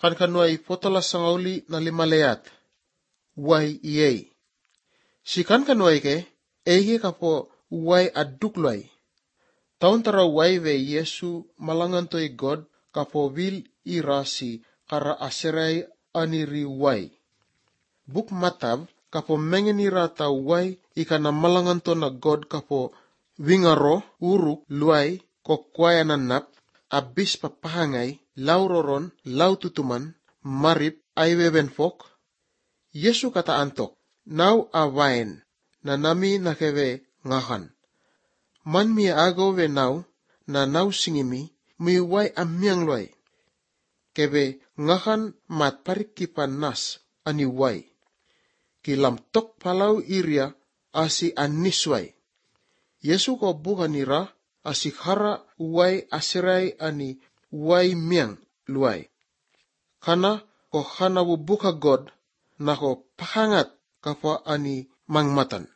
kan kanuay fotola sangauli na limalayat. Uway iyay. Si kan kanuay ke, ege kapo uway adukloy. Taon tara uway ve Yesu malangantoy God kapo vil irasi kara aseray aniri uway. Buk matab kapo mengenira ta uway ikana malanganto na God kapo wingaro uruk luay kokwaya nanap abis papahangay lauroron laututuman marip aywebenfok. Yesu kata antok, now awain na nami nakeve ngahan. Man mi agaw ve now na now singimi mi way amyang loy. Kebe ngahan mat parikipan nas ani way. Kilam tok palau iria asi anisway. Yesu ko bukan ira asi hara way asiray ani way miang luay. Kana ko hana buka God na ko pahangat kapwa ani mangmatan.